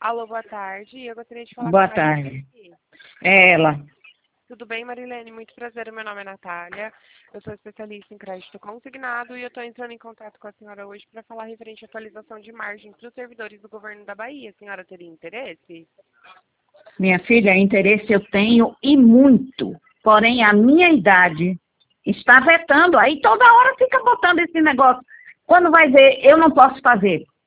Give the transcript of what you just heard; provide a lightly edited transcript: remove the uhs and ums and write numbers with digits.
Alô, boa tarde. Eu gostaria de falar Boa com a tarde. Marilene. É ela. Tudo bem, Marilene? Muito prazer. Meu nome é Natália. Eu sou especialista em crédito consignado e eu estou entrando em contato com a senhora hoje para falar referente à atualização de margem para os servidores do governo da Bahia. A senhora teria interesse? Minha filha, interesse eu tenho e muito. Porém, a minha idade está vetando. Aí toda hora fica botando esse negócio. Quando vai ver, eu não posso fazer.